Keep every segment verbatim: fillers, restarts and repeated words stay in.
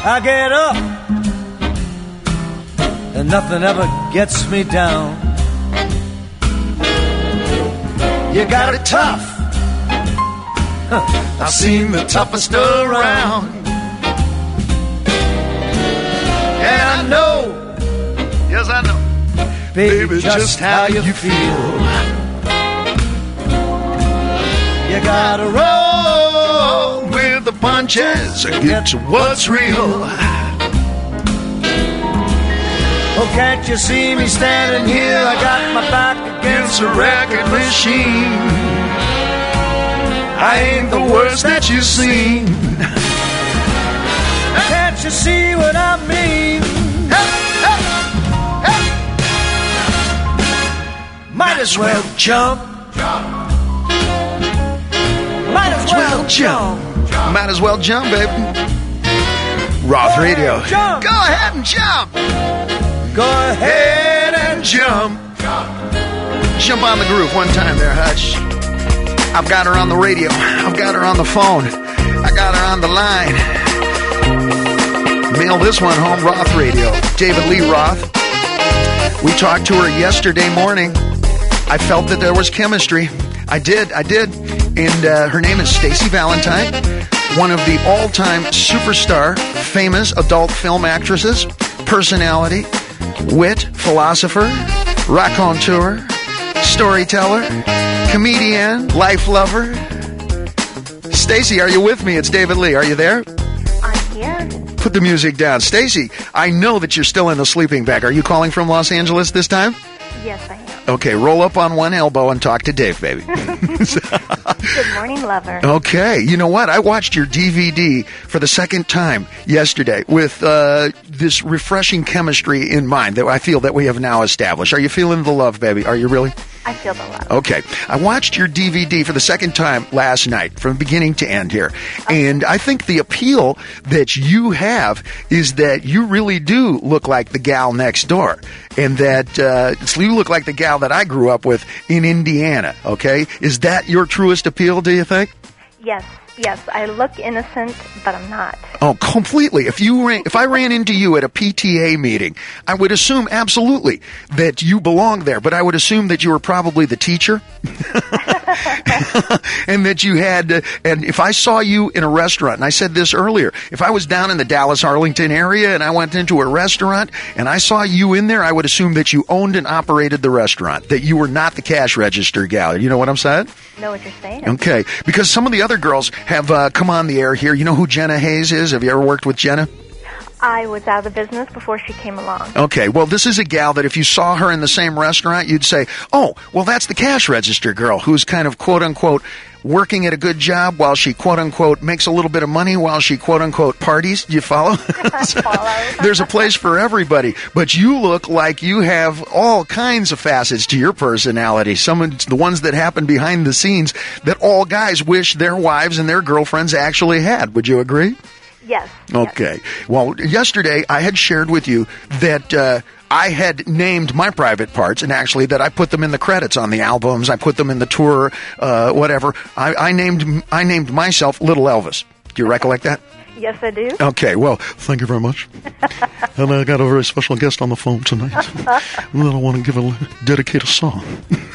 I get up, and nothing ever gets me down. You got it tough. I've seen the toughest around. And I know, yes I know, baby, just how you feel. You gotta roll with the punches and get to what's real. Oh, can't you see me standing here? I got my back against a record machine. I ain't the worst that you've seen. Can't you see what I mean? Hey, hey, hey. Might as well jump. Might as well jump. Might as well jump, baby. Roth Radio. Jump. Go ahead and jump. Go ahead and jump. Jump on the groove one time there, Hutch. I've got her on the radio. I've got her on the phone. I got her on the line. Mail this one home, Roth Radio. David Lee Roth. We talked to her yesterday morning. I felt that there was chemistry. I did, I did. And uh, her name is Stacey Valentine, one of the all-time superstar, famous adult film actresses, personality, wit, philosopher, raconteur, storyteller, comedian, life lover. Stacey, are you with me? It's David Lee. Are you there? I'm here. Put the music down. Stacey, I know that you're still in the sleeping bag. Are you calling from Los Angeles this time? Yes, I am. Okay, roll up on one elbow and talk to Dave, baby. Good morning, lover. Okay, you know what? I watched your D V D for the second time yesterday with uh, this refreshing chemistry in mind that I feel that we have now established. Are you feeling the love, baby? Are you really? I feel the love. Okay. I watched your D V D for the second time last night, from beginning to end here. Okay. And I think the appeal that you have is that you really do look like the gal next door. And that uh, you look like the gal that I grew up with in Indiana, okay? Is that your truest appeal, do you think? Yes. Yes, I look innocent, but I'm not. Oh, completely. If you ran, if I ran into you at a P T A meeting, I would assume absolutely that you belong there, but I would assume that you were probably the teacher. And that you had, uh, and if I saw you in a restaurant, and I said this earlier, if I was down in the Dallas-Arlington area and I went into a restaurant and I saw you in there, I would assume that you owned and operated the restaurant, that you were not the cash register gal. You know what I'm saying? Know what you're saying. Okay, because some of the other girls have uh, come on the air here. You know who Jenna Hayes is? Have you ever worked with Jenna? I was out of the business before she came along. Okay, well, this is a gal that if you saw her in the same restaurant, you'd say, oh, well, that's the cash register girl who's kind of, quote-unquote, working at a good job while she, quote-unquote, makes a little bit of money while she, quote-unquote, parties. Do you follow? So, follow. There's a place for everybody. But you look like you have all kinds of facets to your personality. Some of the ones that happen behind the scenes that all guys wish their wives and their girlfriends actually had. Would you agree? Yes. Okay. Yes. Well, yesterday I had shared with you that uh, I had named my private parts, and actually that I put them in the credits on the albums. I put them in the tour, uh, whatever. I, I named I named myself Little Elvis. Do you recollect that? Yes, I do. Okay, well, thank you very much. And I got a very special guest on the phone tonight. And then I want to give a dedicate a song.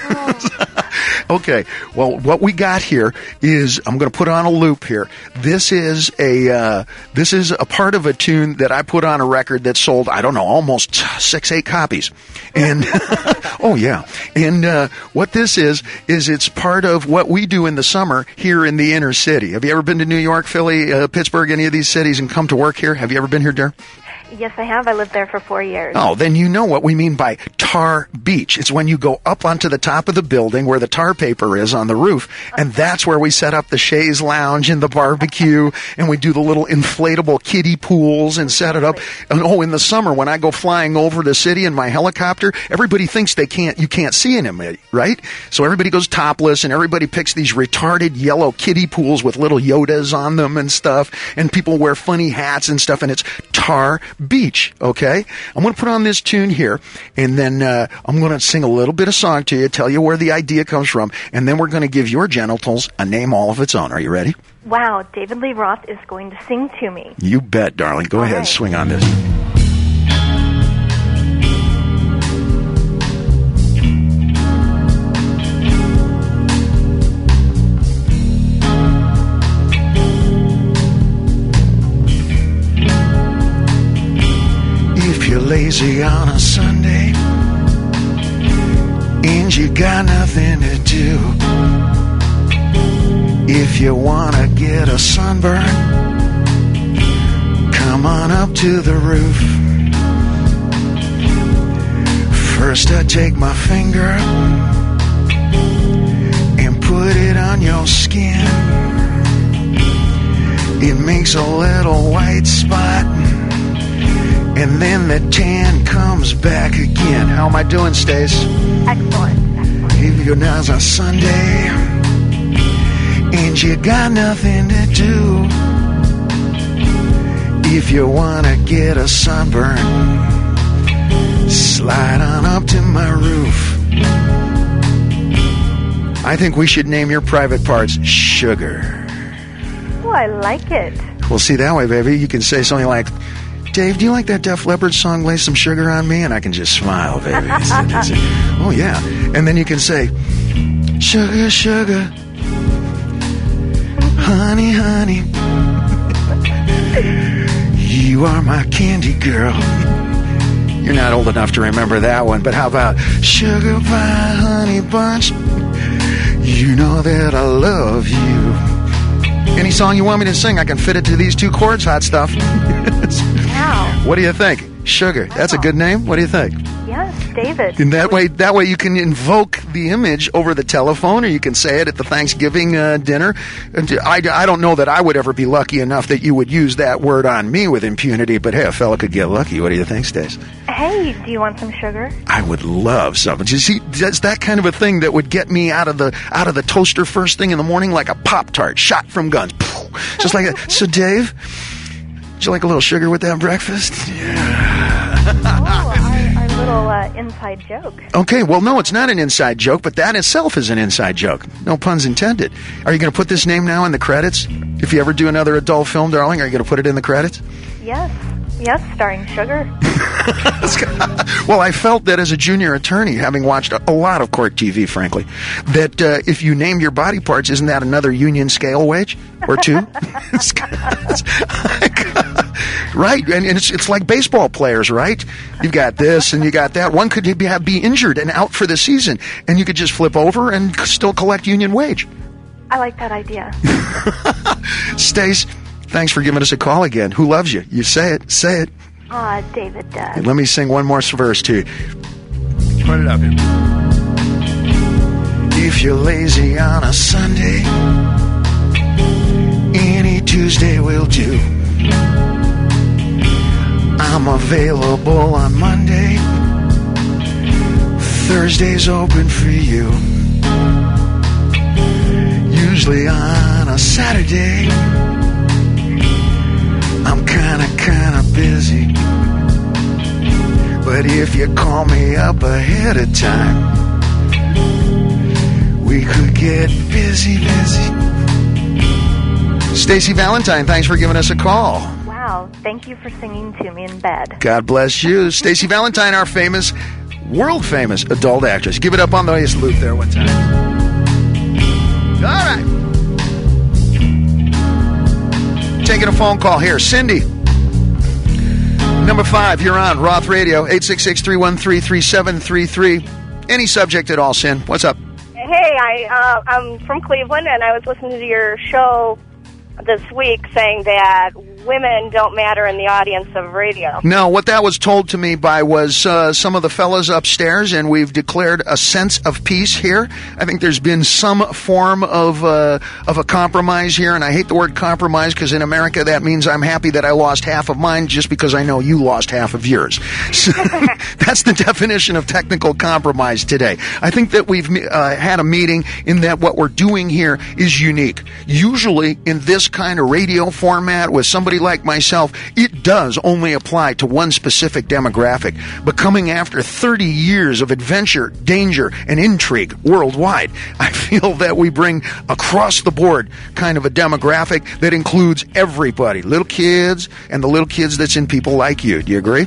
Oh. Okay, well, what we got here is, I'm going to put on a loop here. This is a uh, this is a part of a tune that I put on a record that sold, I don't know, almost six, eight copies. And oh yeah, and uh, what this is is it's part of what we do in the summer here in the inner city. Have you ever been to New York, Philly, uh, Pittsburgh, any of these cities, and come to work here? Have you ever been here, Darren? Yes, I have. I lived there for four years. Oh, then you know what we mean by tar beach. It's when you go up onto the top of the building where the tar paper is on the roof, and that's where we set up the chaise lounge and the barbecue, and we do the little inflatable kiddie pools and set it up. And oh, in the summer when I go flying over the city in my helicopter, everybody thinks they can't, you can't see in them, right? So everybody goes topless, and everybody picks these retarded yellow kiddie pools with little Yodas on them and stuff, and people wear funny hats and stuff, and it's tar Tar Beach, okay? I'm going to put on this tune here, and then uh, I'm going to sing a little bit of song to you, tell you where the idea comes from, and then we're going to give your genitals a name all of its own. Are you ready? Wow, David Lee Roth is going to sing to me. You bet, darling. Go all ahead, right. Swing on this. If you're lazy on a Sunday and you got nothing to do, if you want to get a sunburn, come on up to the roof. First I take my finger and put it on your skin. It makes a little white spot, and then the tan comes back again. How am I doing, Stace? Excellent. Excellent. If you're now's a Sunday and you got nothing to do, if you want to get a sunburn, slide on up to my roof. I think we should name your private parts Sugar. Oh, I like it. Well, see, that way, baby, you can say something like, Dave, do you like that Def Leppard song, Lay Some Sugar on Me? And I can just smile, baby. It's, it's, it's, oh, yeah. And then you can say, Sugar, sugar, honey, honey, you are my candy girl. You're not old enough to remember that one, but how about Sugar Pie, Honey Bunch, you know that I love you. Any song you want me to sing, I can fit it to these two chords, hot stuff. Wow. What do you think? Sugar. That's a good name. What do you think? Yes, David. And that way, that way you can invoke the image over the telephone, or you can say it at the Thanksgiving uh, dinner. And I, I don't know that I would ever be lucky enough that you would use that word on me with impunity, but hey, a fella could get lucky. What do you think, Stace? Hey, do you want some sugar? I would love some. You see, that's that kind of a thing that would get me out of the out of the toaster first thing in the morning like a Pop-Tart shot from guns. Just like that. So, Dave, would you like a little sugar with that breakfast? Yeah. Oh, our, our little uh, inside joke. Okay, well, no, it's not an inside joke, but that itself is an inside joke. No puns intended. Are you going to put this name now in the credits? If you ever do another adult film, darling, are you going to put it in the credits? Yes. Yes, starring Sugar. Well, I felt that as a junior attorney, having watched a lot of court T V, frankly, that uh, if you name your body parts, isn't that another union scale wage or two? Right, and, and it's it's like baseball players, right? You've got this and you got that. One could be, be injured and out for the season, and you could just flip over and still collect union wage. I like that idea. Stace, thanks for giving us a call again. Who loves you? You say it. Say it. Ah, David does. Hey, let me sing one more verse to you. Put it up here. If you're lazy on a Sunday, any Tuesday will do. I'm available on Monday. Thursday's open for you. Usually on a Saturday, I'm kinda, kinda busy. But if you call me up ahead of time, we could get busy, busy. Stacey Valentine, thanks for giving us a call. Wow, thank you for singing to me in bed. God bless you. Stacey Valentine, our famous, world-famous adult actress. Give it up on the bass loop there one time. All right. Taking a phone call here. Cindy. Number five, you're on Roth Radio, eight six six, three one three, three seven three three. Any subject at all, Sin. What's up? Hey, I, uh, I'm from Cleveland, and I was listening to your show this week saying that women don't matter in the audience of radio. No, what that was told to me by was uh, some of the fellas upstairs, and we've declared a sense of peace here. I think there's been some form of uh, of a compromise here, and I hate the word compromise because in America that means I'm happy that I lost half of mine just because I know you lost half of yours. So that's the definition of technical compromise today. I think that we've uh, had a meeting in that what we're doing here is unique. Usually in this kind of radio format with somebody somebody like myself, it does only apply to one specific demographic. But coming after thirty years of adventure, danger, and intrigue worldwide, I feel that we bring across the board kind of a demographic that includes everybody, little kids and the little kids that's in people like you. Do you agree?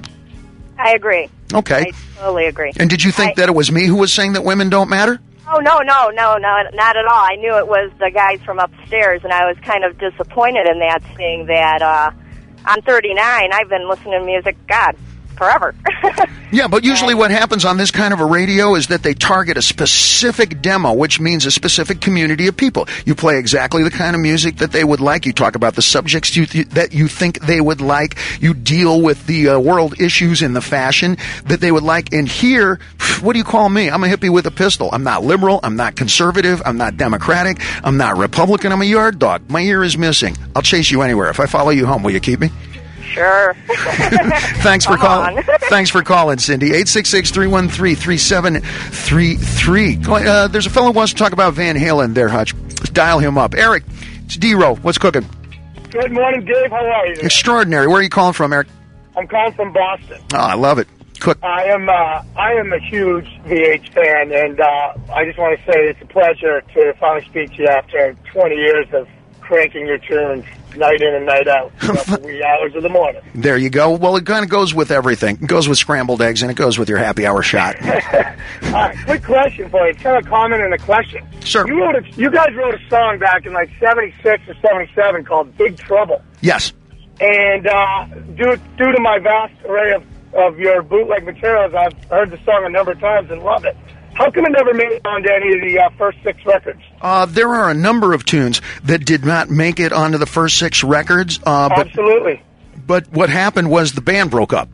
I agree. Okay. I totally agree. And did you think I, that it was me who was saying that women don't matter? Oh, no, no, no, no, not at all. I knew it was the guys from upstairs, and I was kind of disappointed in that, seeing that uh, I'm thirty-nine. I've been listening to music, God, forever. Yeah, but usually what happens on this kind of a radio is that they target a specific demo, which means a specific community of people. You play exactly the kind of music that they would like. You talk about the subjects you th- that you think they would like. You deal with the uh, world issues in the fashion that they would like. And here, what do you call me? I'm a hippie with a pistol. I'm not liberal. I'm not conservative. I'm not Democratic. I'm not Republican. I'm a yard dog. My ear is missing. I'll chase you anywhere. If I follow you home, will you keep me? Sure. Thanks for calling. Thanks for calling, Cindy. eight six six, three one three, three seven three three. Uh, there's a fellow who wants to talk about Van Halen there, Hutch. Let's dial him up. Eric, it's D-Row. What's cooking? Good morning, Dave. How are you? Extraordinary. Where are you calling from, Eric? I'm calling from Boston. Oh, I love it. Cook. I am uh, I am a huge V H fan, and uh, I just want to say it's a pleasure to finally speak to you after twenty years of cranking your tunes night in and night out, the wee hours of the morning. There you go. Well, it kind of goes with everything. It goes with scrambled eggs, and it goes with your happy hour shot. All right, quick question for you. It's kind of a comment and a question. Sure. You wrote a, you guys wrote a song back in like seventy-six or seventy-seven called Big Trouble. Yes. And uh, due, due to my vast array of, of your bootleg materials, I've heard the song a number of times and love it. How come it never made it onto any of the uh, first six records? Uh, there are a number of tunes that did not make it onto the first six records. Uh, but, Absolutely. But what happened was the band broke up.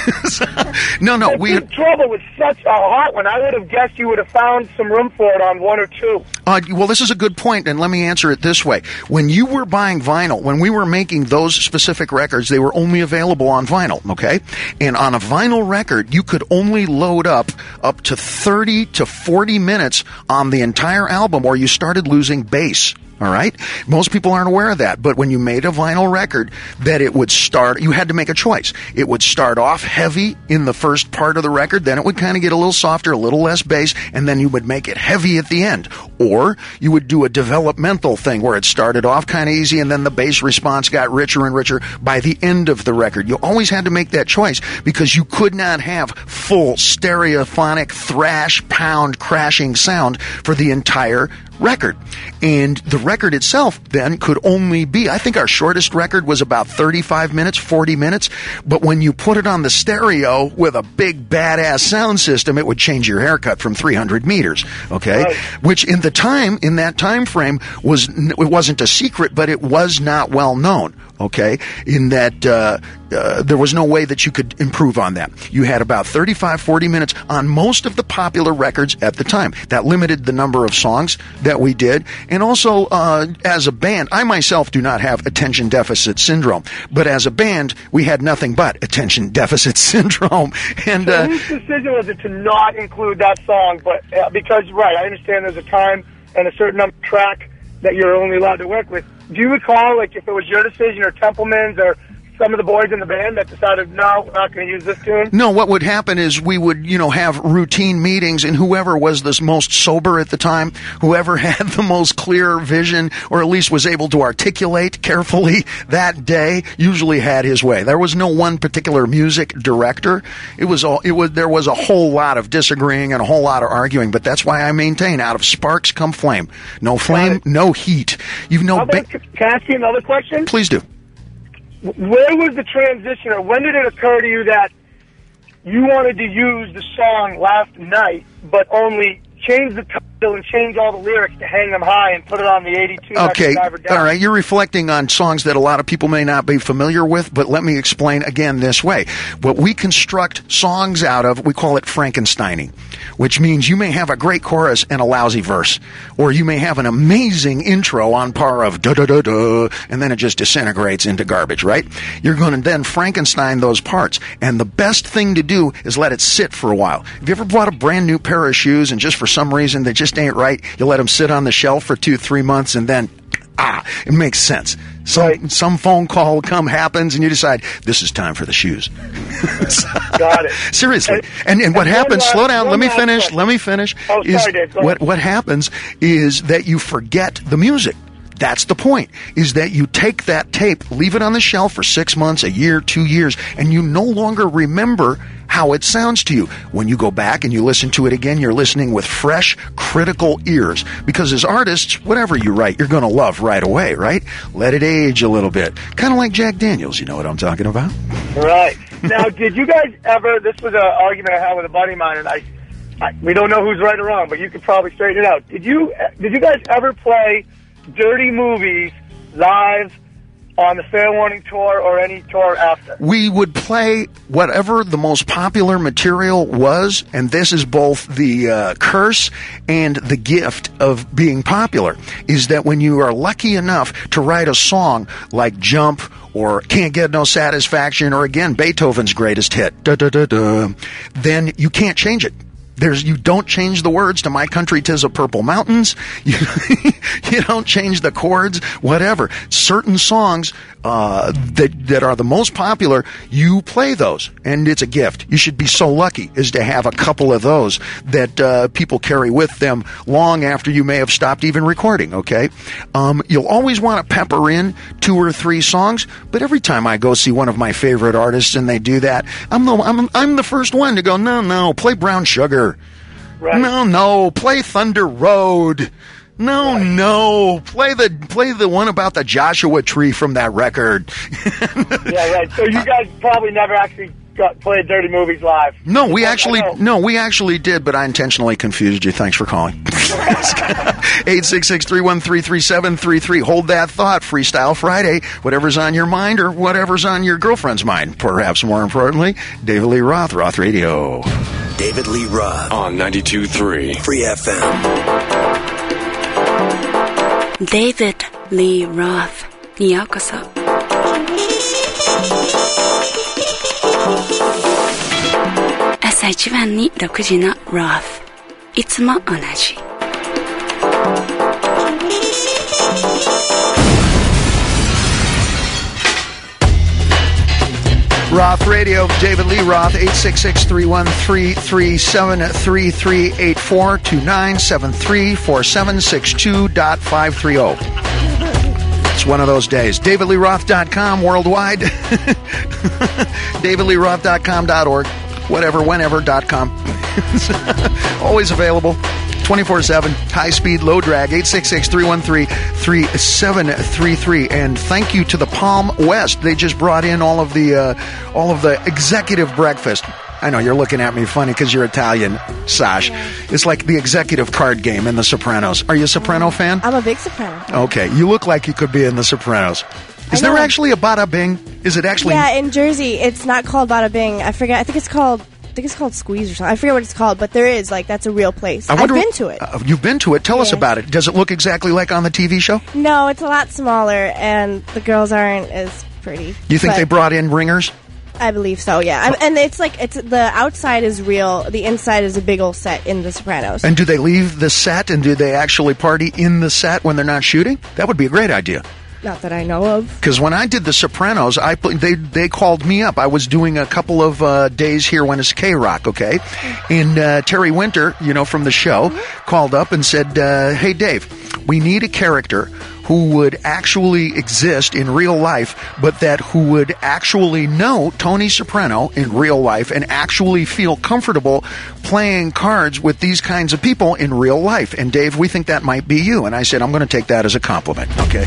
no, no. That we Big Trouble was such a hot one. I would have guessed you would have found some room for it on one or two. Uh, well, this is a good point, and let me answer it this way. When you were buying vinyl, when we were making those specific records, they were only available on vinyl, okay? And on a vinyl record, you could only load up up to thirty to forty minutes on the entire album, or you started losing bass. All right? Most people aren't aware of that, but when you made a vinyl record, that it would start, you had to make a choice. It would start off heavy in the first part of the record, then it would kind of get a little softer, a little less bass, and then you would make it heavy at the end. Or you would do a developmental thing where it started off kind of easy and then the bass response got richer and richer by the end of the record. You always had to make that choice because you could not have full stereophonic thrash, pound, crashing sound for the entire record. And the record itself then could only be, I think our shortest record was about thirty-five minutes, forty minutes, but when you put it on the stereo with a big badass sound system, it would change your haircut from three hundred meters, okay? Right. Which in the time, in that time frame, was, it wasn't a secret, but it was not well known, okay? In that, uh, Uh, there was no way that you could improve on that. You had about thirty-five, forty minutes on most of the popular records at the time. That limited the number of songs that we did. And also, uh, as a band, I myself do not have attention deficit syndrome. But as a band, we had nothing but attention deficit syndrome. And so uh, whose decision was it to not include that song? But uh, because, right, I understand there's a time and a certain number of track that you're only allowed to work with. Do you recall, like, if it was your decision or Templeman's or some of the boys in the band that decided, no, we're not going to use this tune? No, what would happen is we would, you know, have routine meetings, and whoever was the most sober at the time, whoever had the most clear vision, or at least was able to articulate carefully that day, usually had his way. There was no one particular music director. It was all, it was, there was a whole lot of disagreeing and a whole lot of arguing, but that's why I maintain, out of sparks come flame. No flame, no heat. You've no. How about, Ba- can I ask you another question? Please do. Where was the transition, or when did it occur to you that you wanted to use the song Last Night, but only change the title and change all the lyrics to hang them high and put it on the eighty-two Okay, Driver Down? all right. You're reflecting on songs that a lot of people may not be familiar with, but let me explain again this way. What we construct songs out of, we call it Frankensteining, which means you may have a great chorus and a lousy verse, or you may have an amazing intro on par of da-da-da-da, and then it just disintegrates into garbage, right? You're going to then Frankenstein those parts, and the best thing to do is let it sit for a while. Have you ever bought a brand new pair of shoes and just for some reason they just ain't right, you let them sit on the shelf for two, three months, and then ah, it makes sense. Some Right. some phone call come happens, and you decide this is time for the shoes. Got it. Seriously. And- And and what and one happens? last- Slow down. one Let me last finish. question. Let me finish. Oh, is sorry, Dave. Go what ahead. what happens is that you forget the music. That's the point, is that you take that tape, leave it on the shelf for six months, a year, two years, and you no longer remember how it sounds to you. When you go back and you listen to it again, you're listening with fresh, critical ears. Because as artists, whatever you write, you're going to love right away, right? Let it age a little bit. Kind of like Jack Daniels, you know what I'm talking about? Right. Now, did you guys ever, this was an argument I had with a buddy of mine, and I, I, we don't know who's right or wrong, but you could probably straighten it out. Did you, did you guys ever play Dirty Movies live on the Fair Warning Tour or any tour after? We would play whatever the most popular material was, and this is both the uh, curse and the gift of being popular, is that when you are lucky enough to write a song like Jump or Can't Get No Satisfaction, or again, Beethoven's greatest hit, da, da, da, da, then you can't change it. There's, you don't change the words to My Country 'Tis a Purple Mountains. You, you don't change the chords, whatever. Certain songs uh, that that are the most popular, you play those, and it's a gift. You should be so lucky as to have a couple of those that uh, people carry with them long after you may have stopped even recording, okay? Um, you'll always want to pepper in two or three songs, but every time I go see one of my favorite artists and they do that, I'm the, I'm, I'm the first one to go, no, no, play Brown Sugar. Right. No, no, play Thunder Road. No, Right. no, play the play the one about the Joshua Tree from that record. Yeah, right. So you guys probably never actually got played Dirty Movies live. No, we I actually know. no, we actually did, but I intentionally confused you. Thanks for calling. eight six six, three one three, three seven three three. Hold that thought. Freestyle Friday. Whatever's on your mind or whatever's on your girlfriend's mind. Perhaps more importantly, David Lee Roth, Roth Radio. David Lee Roth on ninety-two point three Free F M. David Lee Roth にようこそ。朝一番にろくじの Roth いつも同じ。 Roth Radio, David Lee Roth, eight six six, three one three, three seven three three, eight four two nine, seven three four seven six two five three zero. It's one of those days. david lee roth dot com worldwide. david lee roth dot com dot org. Whatever, whenever dot com. Always available. twenty-four seven, high speed, low drag, eight six six, three one three, three seven three three. And thank you to the Palm West. They just brought in all of the uh, all of the executive breakfast. I know you're looking at me funny because you're Italian, Sash. It's like the executive card game in The Sopranos. Are you a Soprano fan? I'm a big soprano. Okay, you look like you could be in The Sopranos. Is I there know. actually a Bada Bing? Is it actually? Yeah, in Jersey, it's not called Bada Bing. I forget. I think it's called. I think it's called Squeeze or something. I forget what it's called, but there is like that's a real place. I I've wonder- been to it. Uh, you've been to it. Tell us Yeah. about it. Does it look exactly like on the T V show? No, it's a lot smaller, and the girls aren't as pretty. You think but they brought in ringers? I believe so. Yeah, I'm, and it's like it's the outside is real. The inside is a big old set in The Sopranos. And do they leave the set and do they actually party in the set when they're not shooting? That would be a great idea. Not that I know of. Because when I did The Sopranos, I pl- they they called me up. I was doing a couple of uh, days here when it's K-Rock, okay? And uh, Terry Winter, you know, from the show, called up and said, uh, hey, Dave, we need a character who would actually exist in real life, but that who would actually know Tony Soprano in real life and actually feel comfortable playing cards with these kinds of people in real life. And Dave, we think that might be you. And I said, I'm going to take that as a compliment, okay?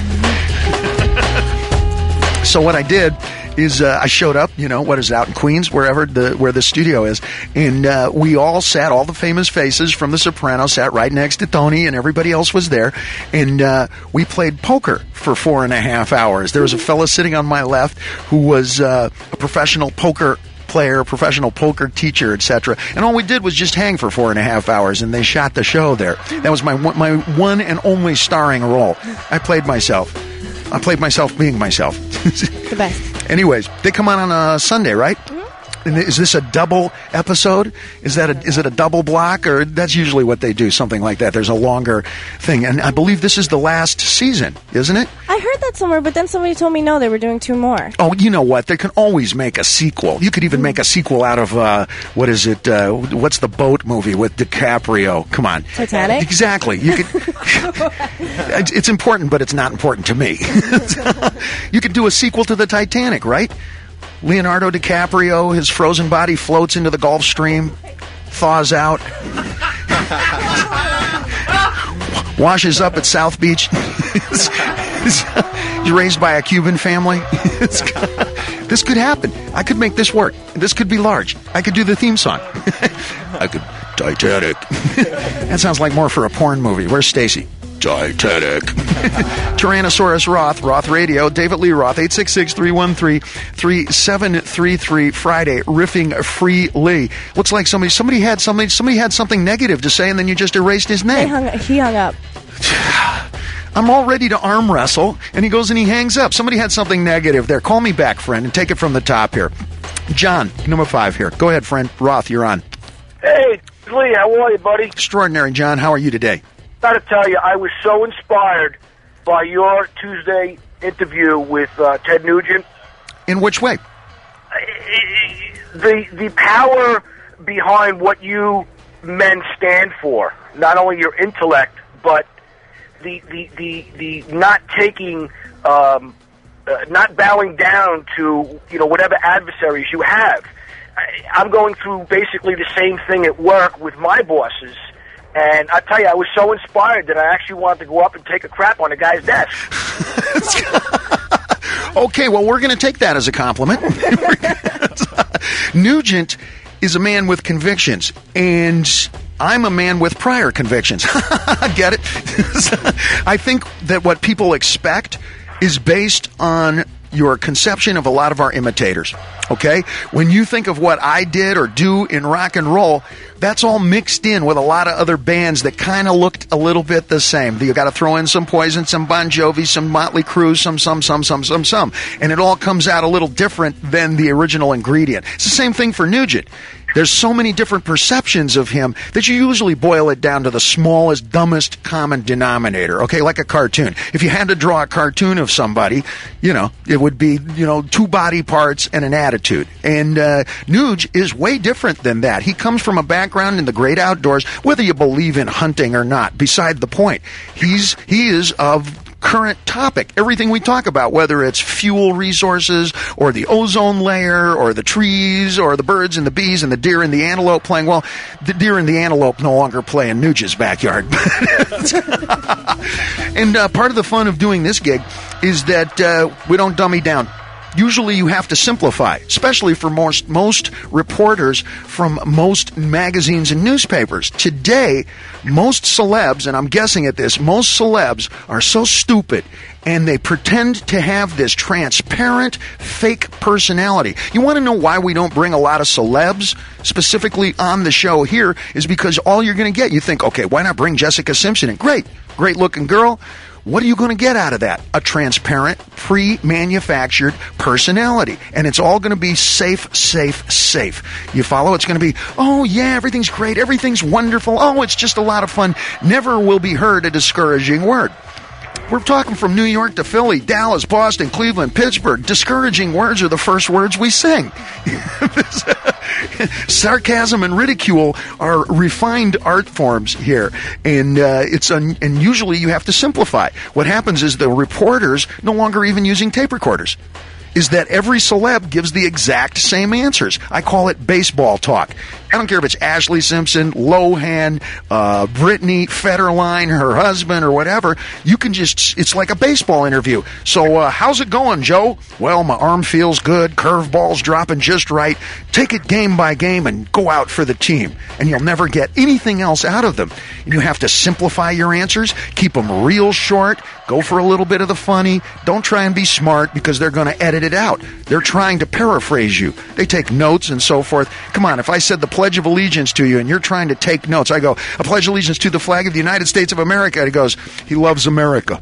So what I did is uh, I showed up, you know, what is it, out in Queens, wherever the where the studio is, and uh, we all sat, all the famous faces from The Sopranos sat right next to Tony, and everybody else was there, and uh, we played poker for four and a half hours. There was a fella sitting on my left who was uh, a professional poker player, professional poker teacher, et cetera. And all we did was just hang for four and a half hours, and they shot the show there. That was my one- my one and only starring role. I played myself. I played myself being myself. The best. Anyways, they come on on a Sunday, right? And is this a double episode? Is that a, is it a double block, or that's usually what they do? Something like that. There's a longer thing, and I believe this is the last season, isn't it? I heard that somewhere, but then somebody told me no, they were doing two more. Oh, you know what? They can always make a sequel. You could even make a sequel out of uh, what is it? Uh, what's the boat movie with DiCaprio? Come on, Titanic. Exactly. You could. It's important, but it's not important to me. You could do a sequel to the Titanic, right? Leonardo DiCaprio, his frozen body floats into the Gulf Stream, thaws out, washes up at South Beach. He's raised by a Cuban family. This could happen. I could make this work. This could be large. I could do the theme song. I could Titanic. That sounds like more for a porn movie. Where's Stacy? Titanic. Tyrannosaurus Roth, Roth Radio, David Lee Roth, eight six six, three one three, three seven three three, Friday, riffing freely. Looks like somebody somebody had somebody somebody had something negative to say, and then you just erased his name. He hung, he hung up. I'm all ready to arm wrestle, and he goes and he hangs up. Somebody had something negative there. Call me back, friend, and take it from the top here. John, number five here. Go ahead, friend. Roth, you're on. Hey, Lee, how are you, buddy? Extraordinary, John. How are you today? Got to tell you, I was so inspired by your Tuesday interview with uh, Ted Nugent. In which way? The the power behind what you men stand for, not only your intellect, but the the the, the not taking, um, uh, not bowing down to you know whatever adversaries you have. I, I'm going through basically the same thing at work with my bosses. And I tell you, I was so inspired that I actually wanted to go up and take a crap on a guy's desk. Okay, well, we're going to take that as a compliment. Nugent is a man with convictions, and I'm a man with prior convictions. Get it? I think that what people expect is based on your conception of a lot of our imitators, okay? When you think of what I did or do in rock and roll, that's all mixed in with a lot of other bands that kind of looked a little bit the same. You got to throw in some Poison, some Bon Jovi, some Motley Crue, some, some, some, some, some, some. And it all comes out a little different than the original ingredient. It's the same thing for Nugent. There's so many different perceptions of him that you usually boil it down to the smallest, dumbest common denominator, okay, like a cartoon. If you had to draw a cartoon of somebody, you know, it would be, you know, two body parts and an attitude. And uh, Nuge is way different than that. He comes from a background in the great outdoors, whether you believe in hunting or not, beside the point. He's He is of current topic. Everything we talk about, whether it's fuel resources or the ozone layer or the trees or the birds and the bees and the deer and the antelope playing, well, the deer and the antelope no longer play in Nuge's backyard. And uh, part of the fun of doing this gig is that uh, we don't dummy down. Usually you have to simplify, especially for most, most reporters from most magazines and newspapers. Today, most celebs, and I'm guessing at this, most celebs are so stupid and they pretend to have this transparent, fake personality. You want to know why we don't bring a lot of celebs specifically on the show here is because all you're going to get, you think, okay, why not bring Jessica Simpson in? Great, great looking girl. What are you going to get out of that? A transparent, pre-manufactured personality. And it's all going to be safe, safe, safe. You follow? It's going to be, oh, yeah, everything's great. Everything's wonderful. Oh, it's just a lot of fun. Never will be heard a discouraging word. We're talking from New York to Philly, Dallas, Boston, Cleveland, Pittsburgh. Discouraging words are the first words we sing. Sarcasm and ridicule are refined art forms here, and uh, it's un- and usually you have to simplify. What happens is the reporters no longer even using tape recorders. Is that every celeb gives the exact same answers. I call it baseball talk. I don't care if it's Ashley Simpson, Lohan, uh, Brittany, Federline, her husband, or whatever. You can just, it's like a baseball interview. So, uh, how's it going, Joe? Well, my arm feels good. Curveball's dropping just right. Take it game by game and go out for the team. And you'll never get anything else out of them. You have to simplify your answers, keep them real short, go for a little bit of the funny. Don't try and be smart because they're going to edit it out. They're trying to paraphrase you. They take notes and so forth. Come on, if I said the Pledge of Allegiance to you and you're trying to take notes, I go, I pledge allegiance to the flag of the United States of America. And he goes, he loves America.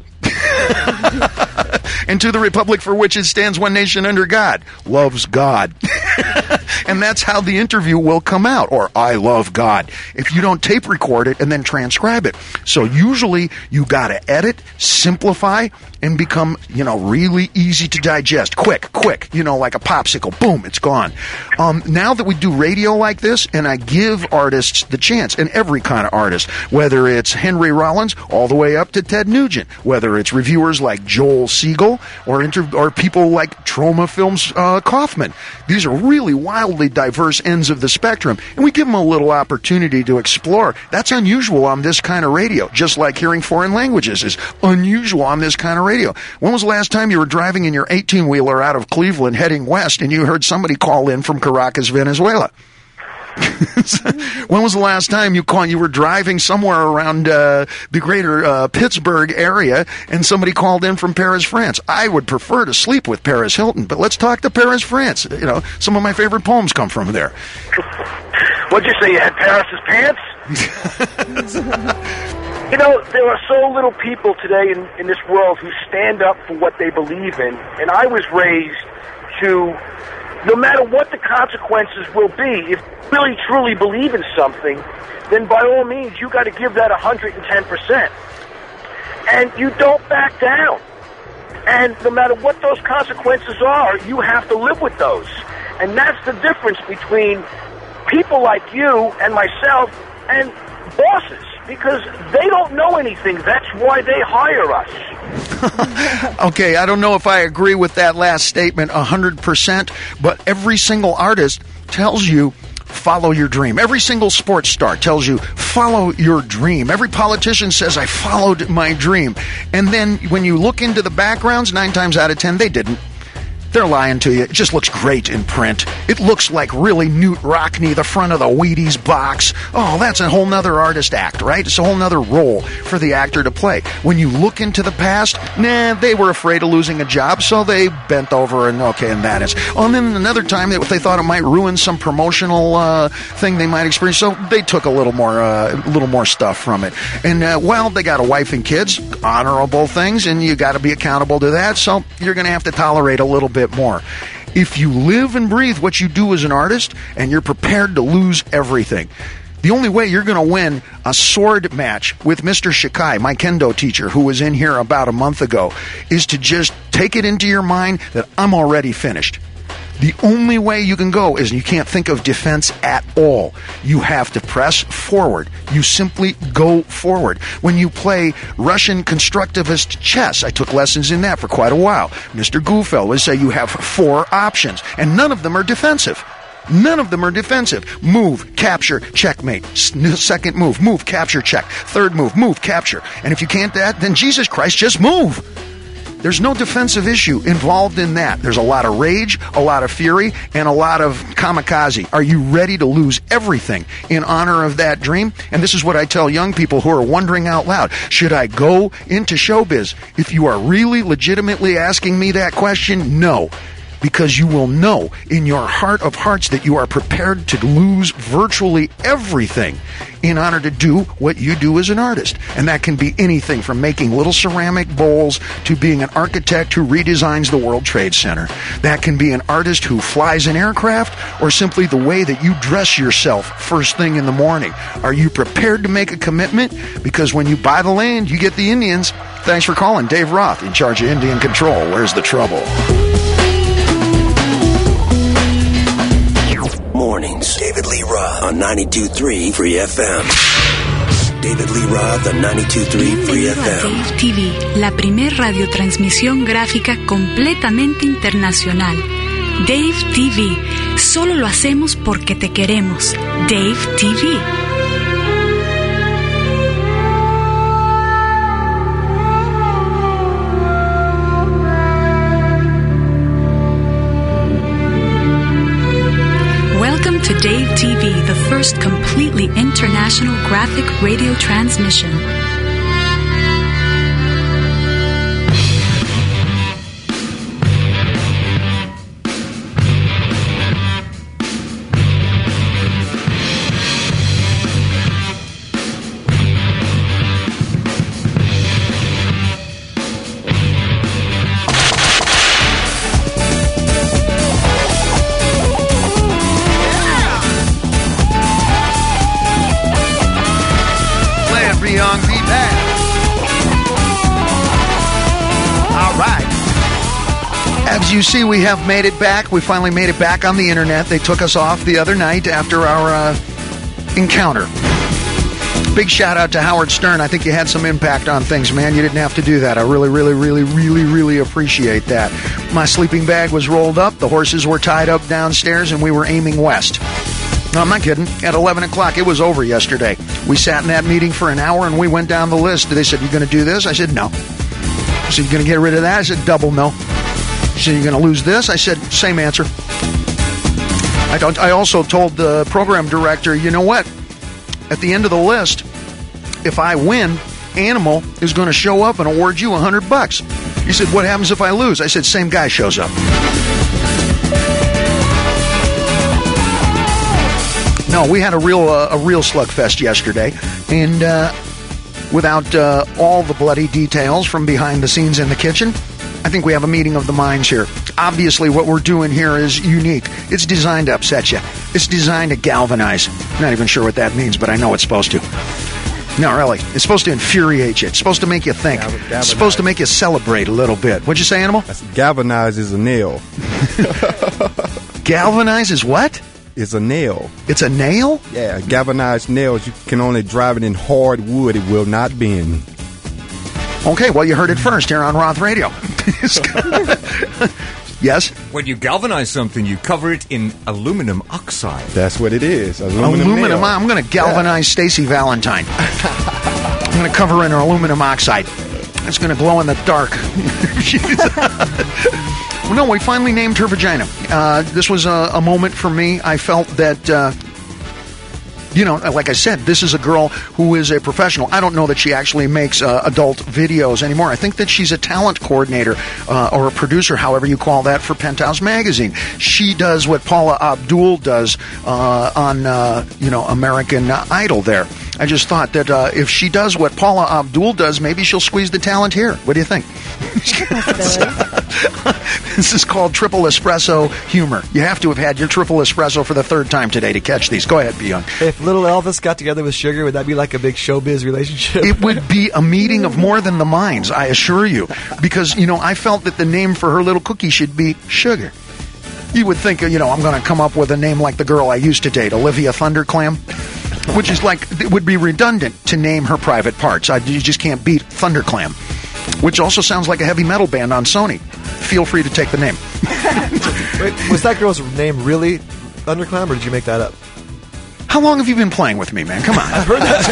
And to the republic for which it stands, one nation under God. Loves God. And that's how the interview will come out. Or, I love God. If you don't tape record it and then transcribe it. So usually you got to edit, simplify, and become, you know, really easy to digest. Quick, quick, you know, like a popsicle. Boom, it's gone. Um, now that we do radio like this, and I give artists the chance, and every kind of artist, whether it's Henry Rollins all the way up to Ted Nugent, whether it's reviewers like Joel Siegel or inter- or people like Troma Films uh, Kaufman. These are really wildly diverse ends of the spectrum, and we give them a little opportunity to explore. That's unusual on this kind of radio, just like hearing foreign languages is unusual on this kind of radio. When was the last time you were driving in your eighteen-wheeler out of Cleveland heading west and you heard somebody call in from Caracas, Venezuela? When was the last time you call, you were driving somewhere around uh, the greater uh, Pittsburgh area and somebody called in from Paris, France? I would prefer to sleep with Paris Hilton, but let's talk to Paris, France. You know, some of my favorite poems come from there. What'd you say, you had Paris's pants? You know, there are so little people today in, in this world who stand up for what they believe in, and I was raised to, no matter what the consequences will be, if you really truly believe in something, then by all means you got to give that one hundred ten percent. And you don't back down. And no matter what those consequences are, you have to live with those. And that's the difference between people like you and myself and bosses, because they don't know anything. That's why they hire us. Okay, I don't know if I agree with that last statement one hundred percent, but every single artist tells you, follow your dream. Every single sports star tells you, follow your dream. Every politician says, I followed my dream. And then when you look into the backgrounds, nine times out of ten, they didn't. They're lying to you. It just looks great in print. It looks like really Newt Rockney, the front of the Wheaties box. Oh, that's a whole nother artist act, right? It's a whole nother role for the actor to play. When you look into the past, nah, they were afraid of losing a job, so they bent over and, okay, and that is. Oh, and then another time they, they thought it might ruin some promotional uh, thing they might experience, so they took a little more, uh, a little more stuff from it. And, uh, well, they got a wife and kids, honorable things, and you got to be accountable to that, so you're going to have to tolerate a little bit more. If you live and breathe what you do as an artist and you're prepared to lose everything, the only way you're going to win a sword match with Mister Shikai, my kendo teacher, who was in here about a month ago, is to just take it into your mind that I'm already finished. The only way you can go is you can't think of defense at all. You have to press forward. You simply go forward. When you play Russian constructivist chess, I took lessons in that for quite a while. Mister Gufel would say you have four options, and none of them are defensive. None of them are defensive. Move, capture, checkmate. Second move, move, capture, check. Third move, move, capture. And if you can't do that, then Jesus Christ, just move. There's no defensive issue involved in that. There's a lot of rage, a lot of fury, and a lot of kamikaze. Are you ready to lose everything in honor of that dream? And this is what I tell young people who are wondering out loud. Should I go into showbiz? If you are really legitimately asking me that question, no. Because you will know in your heart of hearts that you are prepared to lose virtually everything in order to do what you do as an artist. And that can be anything from making little ceramic bowls to being an architect who redesigns the World Trade Center. That can be an artist who flies an aircraft, or simply the way that you dress yourself first thing in the morning. Are you prepared to make a commitment? Because when you buy the land, you get the Indians. Thanks for calling. Dave Roth, in charge of Indian Control. Where's the trouble? Mornings, David Lee Roth on ninety-two point three Free F M. David Lee Roth on ninety-two point three Free F M. Dave T V, la primer radiotransmisión gráfica completamente internacional. Dave T V, solo lo hacemos porque te queremos. Dave T V. Welcome to Dave T V, the first completely international graphic radio transmission. you see, we have made it back. We finally made it back on the internet. They took us off the other night after our uh, encounter. Big shout out to Howard Stern. I think you had some impact on things, man. You didn't have to do that. I really, really, really, really, really appreciate that. My sleeping bag was rolled up. The horses were tied up downstairs, and we were aiming west. No, I'm not kidding. At eleven o'clock, it was over yesterday. We sat in that meeting for an hour, and we went down the list. They said, you going to do this? I said, no. I said, you going to get rid of that? I said, double no. She said, you're going to lose this? I said, same answer. I, don't, I also told the program director, you know what? At the end of the list, if I win, Animal is going to show up and award you a hundred bucks. He said, what happens if I lose? I said, same guy shows up. No, we had a real uh, a real slugfest yesterday, and uh, without uh, all the bloody details from behind the scenes in the kitchen, I think we have a meeting of the minds here. Obviously, what we're doing here is unique. It's designed to upset you. It's designed to galvanize. Not even sure what that means, but I know it's supposed to. No, really. It's supposed to infuriate you. It's supposed to make you think. Gal- it's supposed to make you celebrate a little bit. What'd you say, Animal? Galvanize is a nail. Galvanize is what? It's a nail. It's a nail? Yeah, galvanized nails. You can only drive it in hard wood. It will not bend. Okay, well, you heard it first here on Roth Radio. Yes? When you galvanize something, you cover it in aluminum oxide. That's what it is. Aluminum. Aluminum. nail. I'm going to galvanize yeah. Stacey Valentine. I'm going to cover her in her aluminum oxide. It's going to glow in the dark. Well, no, we finally named her vagina. Uh, this was a, a moment for me. I felt that... Uh, You know, like I said, this is a girl who is a professional. I don't know that she actually makes uh, adult videos anymore. I think that she's a talent coordinator uh, or a producer, however you call that, for Penthouse Magazine. She does what Paula Abdul does uh, on, uh, you know, American Idol there. I just thought that uh, if she does what Paula Abdul does, maybe she'll squeeze the talent here. What do you think? This is called triple espresso humor. You have to have had your triple espresso for the third time today to catch these. Go ahead, Beyond. If little Elvis got together with Sugar, would that be like a big showbiz relationship? It would be a meeting of more than the minds, I assure you. Because, you know, I felt that the name for her little cookie should be Sugar. You would think, you know, I'm going to come up with a name like the girl I used to date, Olivia Thunderclam. Which is like, it would be redundant to name her private parts. I, you just can't beat Thunderclam. Which also sounds like a heavy metal band on Sony. Feel free to take the name. Wait, was that girl's name really Thunderclam, or did you make that up? How long have you been playing with me, man? Come on. I've heard that.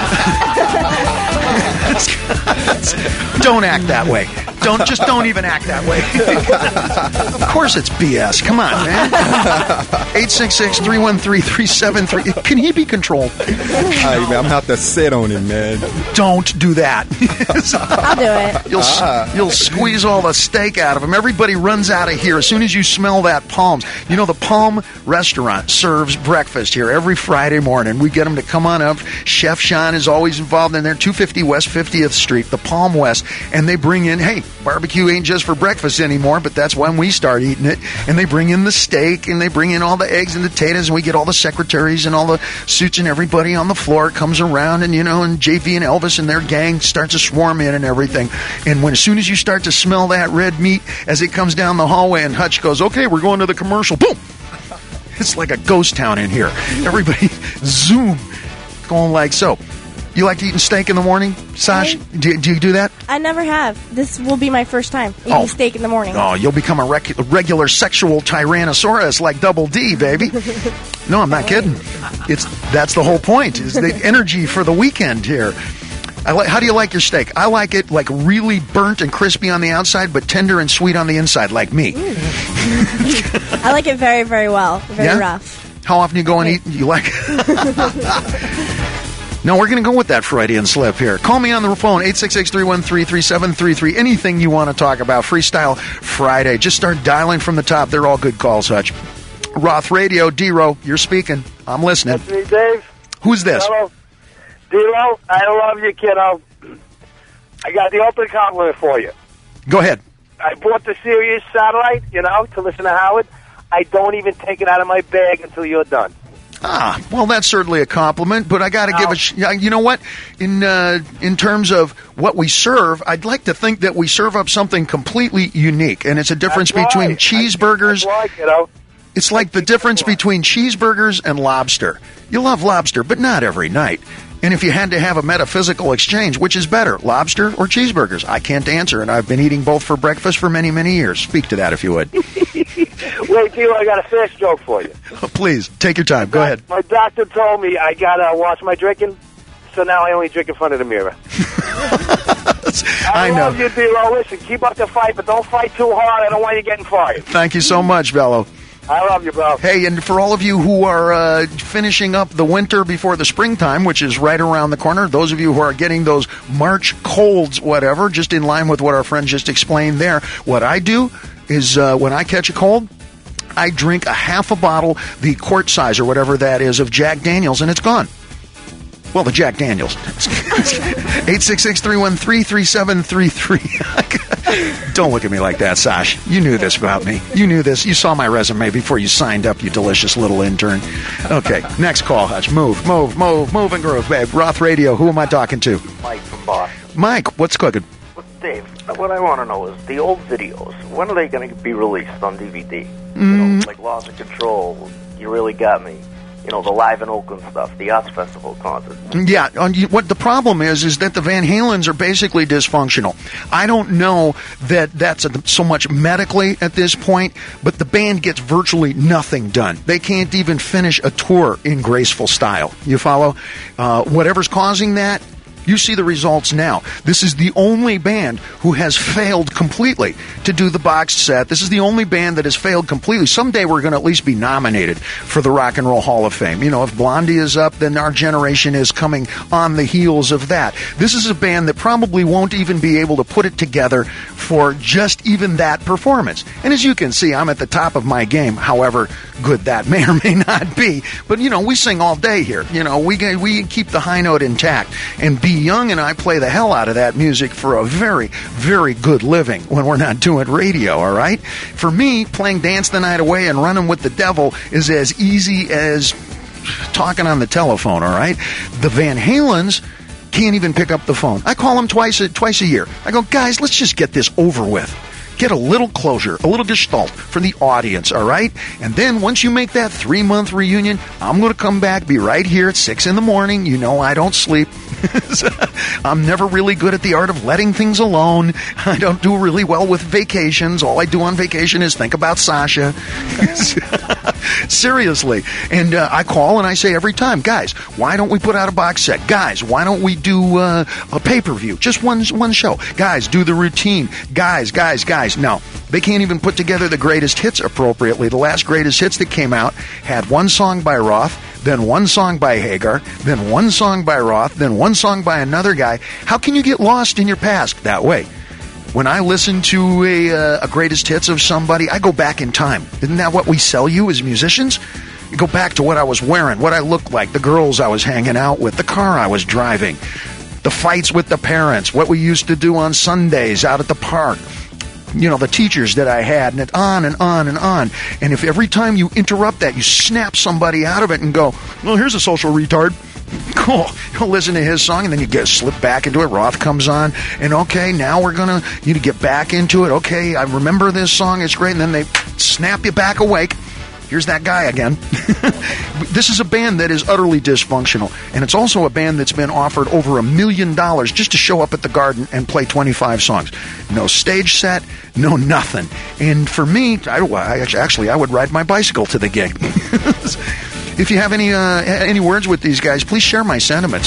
Don't act that way. Don't just don't even act that way. Of course it's B S. Come on, man. eight six six, three one three, three seven three. Can he be controlled? Hey, man, I'm have to sit on him, man. Don't do that. I'll do it. You'll ah. you'll squeeze all the steak out of him. Everybody runs out of here as soon as you smell that Palms. You know, the Palm restaurant serves breakfast here every Friday morning. We get them to come on up. Chef Sean is always involved in there. two fifty West fiftieth Street, the Palm West. And they bring in, hey, barbecue ain't just for breakfast anymore, but that's when we start eating it. And they bring in the steak, and they bring in all the eggs and the potatoes, and we get all the secretaries and all the suits, and everybody on the floor comes around, and, you know, and J V and Elvis and their gang starts to swarm in and everything. And when as soon as you start to smell that red meat as it comes down the hallway, and Hutch goes, okay, we're going to the commercial, boom! It's like a ghost town in here. Everybody, zoom, going like so. You like eating steak in the morning, Sash? Do, do you do that? I never have. This will be my first time eating oh. steak in the morning. Oh, you'll become a, rec- a regular sexual tyrannosaurus like Double D, baby. No, I'm not kidding. It's that's the whole point, is the energy for the weekend here. I like. How do you like your steak? I like it like really burnt and crispy on the outside, but tender and sweet on the inside, like me. I like it very, very well. Very yeah? rough. How often you go and eat? You like No, we're going to go with that Freudian slip here. Call me on the phone, eight six six, three one three, three seven three three. Anything you want to talk about. Freestyle Friday. Just start dialing from the top. They're all good calls, Hutch. Roth Radio, D-Ro, you're speaking. I'm listening. That's me, Dave. Who's this? Hello. D-Lo, I love you, kiddo. I got the open compliment for you. Go ahead. I bought the Sirius satellite, you know, to listen to Howard. I don't even take it out of my bag until you're done. Ah, well, that's certainly a compliment, but I got to No. give a. Sh- you know what? In uh, in terms of what we serve, I'd like to think that we serve up something completely unique, and it's a difference That's between right. cheeseburgers. That's right, kiddo. It's like the difference between cheeseburgers and lobster. You love lobster, but not every night. And if you had to have a metaphysical exchange, which is better, lobster or cheeseburgers? I can't answer, and I've been eating both for breakfast for many, many years. Speak to that if you would. Wait, Tito, I got a fish joke for you. Please, take your time. Go ahead. My doctor told me I gotta watch my drinking, so now I only drink in front of the mirror. I know. love you, D-Lo. Listen, keep up the fight, but don't fight too hard. I don't want you getting fired. Thank you so much, Bello. I love you, bro. Hey, and for all of you who are uh, finishing up the winter before the springtime, which is right around the corner, those of you who are getting those March colds, whatever, just in line with what our friend just explained there, what I do is uh, when I catch a cold, I drink a half a bottle, the quart size or whatever that is, of Jack Daniels, and it's gone. Well, the Jack Daniels. eight six six, three one three, three seven three three. Don't look at me like that, Sash. You knew this about me. You knew this. You saw my resume before you signed up, you delicious little intern. Okay, next call, Hutch. Move, move, move, move and groove, babe. Roth Radio. Who am I talking to? Mike from Boston. Mike, what's cooking? Dave, what I want to know is the old videos. When are they going to be released on D V D? Mm. You know, like Laws of Control, You Really Got Me. You know, the Live in Oakland stuff, the Arts Festival concert. Yeah, on you, what the problem is is that the Van Halens are basically dysfunctional. I don't know that that's a, so much medically at this point, but the band gets virtually nothing done. They can't even finish a tour in graceful style. You follow? Uh, whatever's causing that, you see the results now. This is the only band who has failed completely to do the boxed set. This is the only band that has failed completely. Someday we're going to at least be nominated for the Rock and Roll Hall of Fame. You know, if Blondie is up, then our generation is coming on the heels of that. This is a band that probably won't even be able to put it together for just even that performance. And as you can see, I'm at the top of my game, however good that may or may not be. But, you know, we sing all day here. You know, we we keep the high note intact. And B. Young and I play the hell out of that music for a very, very good living when we're not doing radio, all right? For me, playing Dance the Night Away and Running with the Devil is as easy as talking on the telephone, all right? The Van Halens can't even pick up the phone. I call them twice a, twice a year. I go, guys, let's just get this over with. Get a little closure, a little gestalt for the audience, all right? And then once you make that three-month reunion, I'm going to come back, be right here at six in the morning. You know I don't sleep. I'm never really good at the art of letting things alone. I don't do really well with vacations. All I do on vacation is think about Sasha. Seriously. And uh, I call and I say every time, guys, why don't we put out a box set? Guys, why don't we do uh, a pay-per-view? Just one, one show. Guys, do the routine. Guys, guys, guys. No, they can't even put together the greatest hits appropriately. The last greatest hits that came out had one song by Roth, then one song by Hagar, then one song by Roth, then one song by another guy. How can you get lost in your past that way? When I listen to a, uh, a greatest hits of somebody, I go back in time. Isn't that what we sell you as musicians? You go back to what I was wearing, what I looked like, the girls I was hanging out with, the car I was driving, the fights with the parents, what we used to do on Sundays out at the park. You know, the teachers that I had, and it on and on and on. And if every time you interrupt that, you snap somebody out of it and go, well, here's a social retard. Cool. You'll listen to his song, and then you get slip back into it. Roth comes on, and okay, now we're going to you to get back into it. Okay, I remember this song. It's great. And then they snap you back awake. Here's that guy again. This is a band that is utterly dysfunctional, and it's also a band that's been offered over a million dollars just to show up at the Garden and play twenty-five songs. No stage set, no nothing. And for me, I, I actually, I would ride my bicycle to the gig. If you have any uh, any words with these guys, please share my sentiments.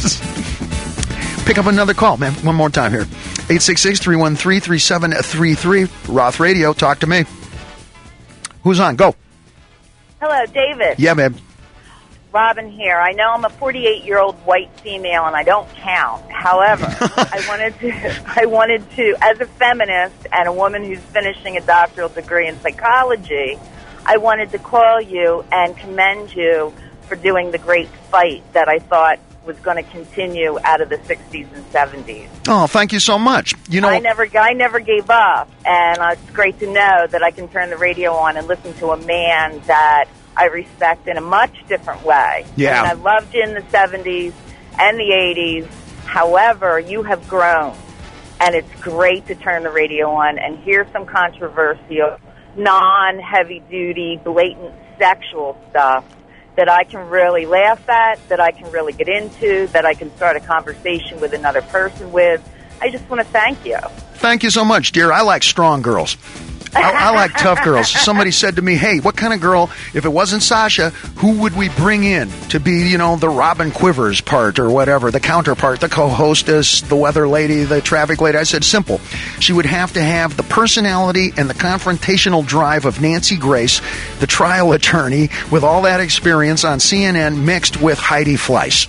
Pick up another call, man. One more time here. eight six six, three one three, three seven three three. Roth Radio, talk to me. Who's on? Go. Hello, David. Yeah, man. Robin here. I know I'm a forty-eight-year-old white female, and I don't count. However, I wanted to, I wanted to, as a feminist and a woman who's finishing a doctoral degree in psychology, I wanted to call you and commend you for doing the great fight that I thought was going to continue out of the sixties and seventies. Oh, thank you so much. You know, I never, I never gave up, and uh, it's great to know that I can turn the radio on and listen to a man that I respect in a much different way. Yeah. And I loved you in the seventies and the eighties. However, you have grown, and it's great to turn the radio on and hear some controversial, non-heavy-duty, blatant sexual stuff that I can really laugh at, that I can really get into, that I can start a conversation with another person with. I just want to thank you. Thank you so much, dear. I like strong girls. I, I like tough girls. Somebody said to me, hey, what kind of girl, if it wasn't Sasha, who would we bring in to be, you know, the Robin Quivers part or whatever, the counterpart, the co-hostess, the weather lady, the traffic lady? I said, simple. She would have to have the personality and the confrontational drive of Nancy Grace, the trial attorney, with all that experience on C N N mixed with Heidi Fleiss.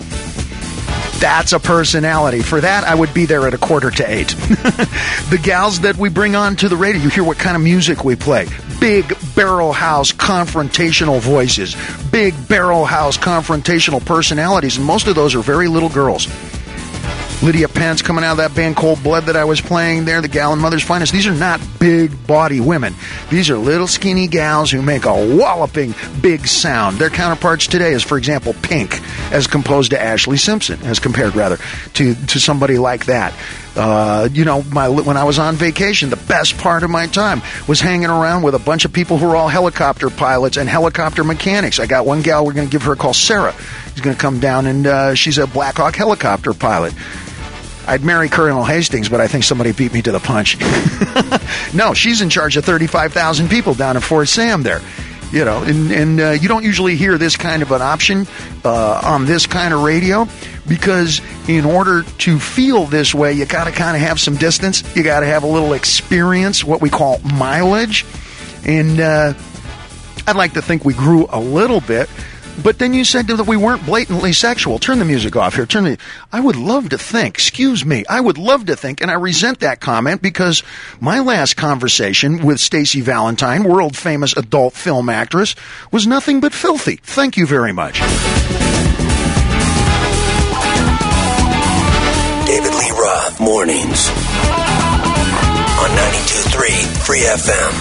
That's a personality. For that, I would be there at a quarter to eight. The gals that we bring on to the radio, you hear what kind of music we play. Big barrel house confrontational voices. Big barrel house confrontational personalities, and most of those are very little girls. Lydia Pence coming out of that band Cold Blood that I was playing there, the gal in Mother's Finest. These are not big body women. These are little skinny gals who make a walloping big sound. Their counterparts today is, for example, Pink, as composed to Ashley Simpson, as compared rather to, to somebody like that. Uh, you know, my when I was on vacation, the best part of my time was hanging around with a bunch of people who are all helicopter pilots and helicopter mechanics. I got one gal, we're going to give her a call, Sarah. She's going to come down, and uh, she's a Black Hawk helicopter pilot. I'd marry Colonel Hastings, but I think somebody beat me to the punch. No, she's in charge of thirty-five thousand people down in Fort Sam there. You know, and, and uh, you don't usually hear this kind of an option uh, on this kind of radio, because in order to feel this way, you got to kind of have some distance. You got to have a little experience, what we call mileage. And uh, I'd like to think we grew a little bit. But then you said that we weren't blatantly sexual. Turn the music off here. Turn the. I would love to think, excuse me, I would love to think, and I resent that comment, because my last conversation with Stacey Valentine, world famous adult film actress, was nothing but filthy. Thank you very much. David Lee Roth, mornings on ninety-two point three Free F M.